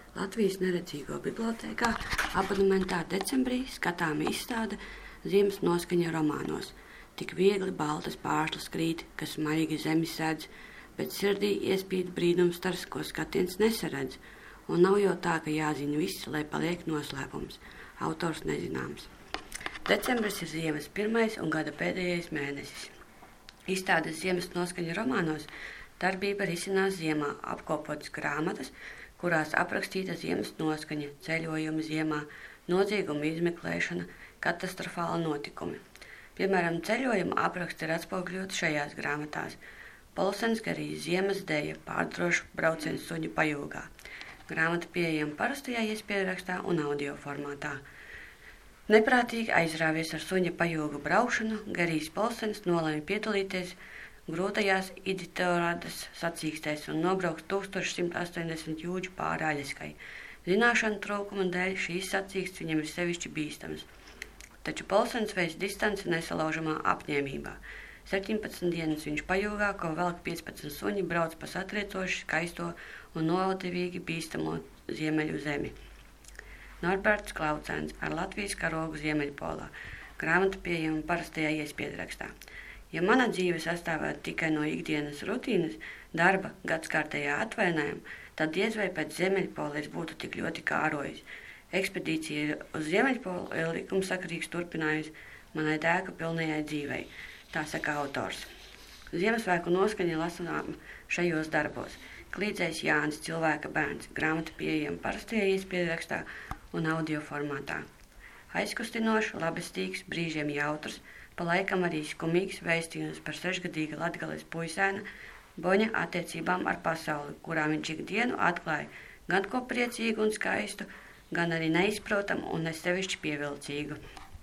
Latvijas neredzīgo bibliotēkā abonementā decembrī skatāma izstāde Ziemas noskaņa romānos. Tik viegli baltas pārslas krīt, kas maigi zemi sedz, bet sirdī iespīd brīnums stars, ko skatiens nesaredz. Un nav jau tā, ka jāzina viss, lai paliek noslēpums. Autors nezināms. Decembris ir ziemas pirmais un gada pēdējais mēnesis. Izstādes Ziemas noskaņa romānos darbība risinās ziemā, apkopotas grāmatas, kurās aprakstīta ziemas noskaņa, ceļojumi ziemā, noziegumu izmeklēšana, katastrofāli notikumi. Piemēram, ceļojuma apraksti ir atspoguļoti šajās grāmatās. Polsens Garīs ziemas deja, pārdrošs brauciens suņu pajūgā. Grāmata pieejama parastajā iespierakstā un audio formātā. Neprātīgi aizrāvies ar suņa pajūgu braušanu, Garīs Polsens nolēma piedalīties grūtajās Iditoradas sacīkstēs un nobraukt 1180 jūdžu pāri Aļaskai. Zināšanu trūkuma dēļ šīs sacīkstes viņam ir sevišķi bīstamas. Taču Polsens veic distanci nesalaužamā apņēmībā. 17 dienas viņš pajūgā, ko velk 15 suņi, brauc pa satriecoši, skaisto un novativīgi bīstamo ziemeļu zemi. Norberts Klaucēns ar Latvijas karogu Ziemeļpolā. Grāmata pieejama parastajā iespierakstā. Ja mana dzīve sastāvētu tikai no ikdienas rutīnas, darba, gadskārtējā atvainājuma, tad diez vai pēc Ziemeļpola es būtu tik ļoti kārojis. Ekspedīcija uz Ziemeļpolu ir likumsakarīgs turpinājums manai dēka pilnajai dzīvei, tā saka autors. Ziemassvētku noskaņa lasām šajos darbos. Klīdzējs Jānis, cilvēka bērns, grāmata pieejama parastajā iespierakstā un audio formātā. Aizkustinošs, labestīgs, brīžiem jautrs, pa laikam arī skumīgs vēstījums par 6-gadīga Latgales puisēna Boņa attiecībām ar pasauli, kurā viņš ikdienu atklāja gan ko priecīgu un skaistu, gan arī neizprotamu un nesevišķi pievilcīgu.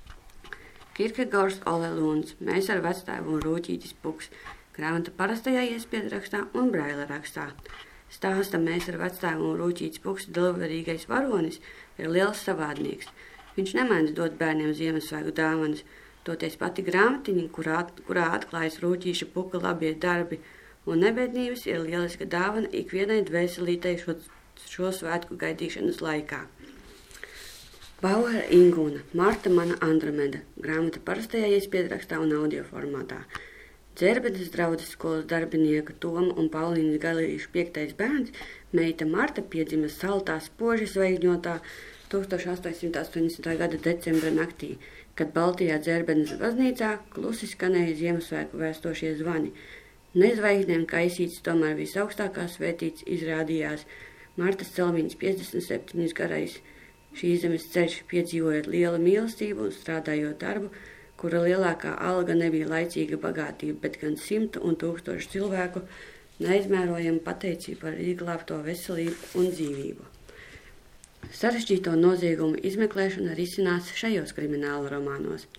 Kierkegaards Ole Luns, Mēs ar vectēvu un Rūķītis Puks, grāmata parastajā iespierakstā un braila rakstā. Stāsta Mēs ar vectēvu un Rūķītis Puks dilverīgais varonis ir liels savādnieks. Viņš nemēdz dot bērniem Ziemassvētku dāvanas, toties pati grāmatiņa, kurā atklājas Rūķīša Puka labie darbi un nebēdnības, ir lieliska dāvana ikvienai dvēselītei šo svētku gaidīšanas laikā. Bauera Ingūna, Marta mana Andromeda, grāmata parastajā iespierakstā un audio formātā. Dzērbenes draudzes skolas darbinieka Toma un Paulīnas Galīšu 5. bērns, meita Marta, piedzima saltā spoži zvaigžņotā 1880. gada decembra naktī, kad Baltijā Dzērbenes baznīcā klusi skanēja Ziemassvētku vēstošie zvani. Nezvaigznēm kaisīts, tomēr visaugstākā svētīts izrādījās Martas Celmiņas 57 garais. Šīs zemes ceļš, piedzīvojot lielu mīlestību un strādājot darbu, kura lielākā alga nebija laicīga bagātība, bet gan 100 un 1000 cilvēku neizmērojama pateicība par izglābto veselību un dzīvību. Sarežģīto noziegumu izmeklēšana risinās šajos krimināla romānos.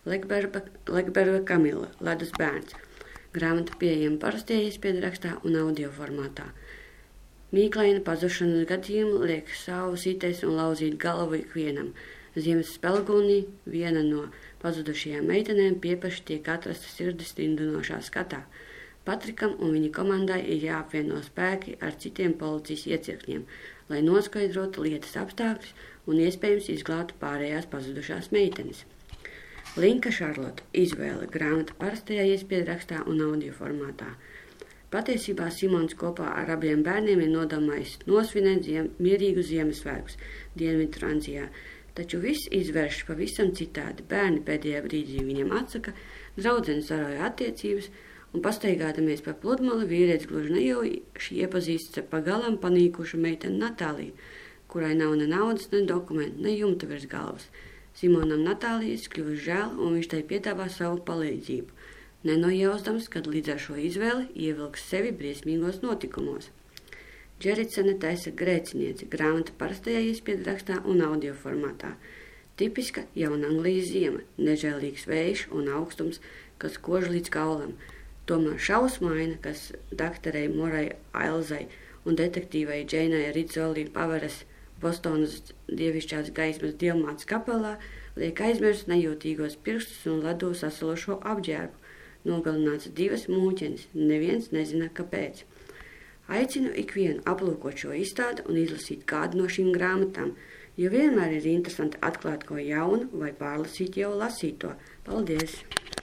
Legberga Kamila, Ledus bērns. Grāmata pieejama parastajā iespierakstā un audio formātā. Mīklaina pazušanas gadījumu liek savu sitēs un lauzīt galvu ikvienam. Ziemas spēlgūnī viena no pazudušajām meitenēm piepaši tiek atrasta sirdis tindinošā skatā. Patrikam un viņa komandai ir jāapvieno spēki ar citiem policijas iecirkņiem, lai noskaidrotu lietas apstākļus un iespējams izglābtu pārējās pazudušās meitenes. Linka Šarlota, Izvēle, grāmata parastajā iespierakstā un audio formātā. Patiesībā Simons kopā ar abiem bērniem ir nodomājis nosvinēt mierīgu Ziemassvētkus Dienvidu Francijā, taču viss izvērš pavisam citādi. Bērni pēdējā brīdī viņam atsaka, draudzenes zaroja attiecības, un pastaigādamies pa pludmali vīrietis gluži nejauši iepazīstas ar pagalam panīkušu meiteni Natāliju, kurai nav ne naudas, ne dokumentu, ne jumta virs galvas. Simonam Natālijas kļūst žēl, un viņš tai piedāvā savu palīdzību, nenojausdams, kad līdz ar šo izvēli ievilks sevi briesmīgos notikumos. Džeritsene taisa Grēciniece, grāmata parastajā iespierakstā un audio formātā. Tipiska Jaunanglijas ziema, nežēlīgs vējš un augstums, kas kož līdz kaulam. Tomēr šausmaina, kas daktarei Morai Ailzai un detektīvai Džeinai Ridzolī paveras Bostonas dievišķās gaismas dievmātes kapelā, liek aizmirst nejūtīgos pirkstus un ledū sasalušo apģērbu. Nogalināts 2 mūķenes, neviens nezina, kāpēc. Aicinu ikvienu aplūkot šo izstādi un izlasīt kādu no šīm grāmatām, jo vienmēr ir interesanti atklāt ko jaunu vai pārlasīt jau lasīto. Paldies!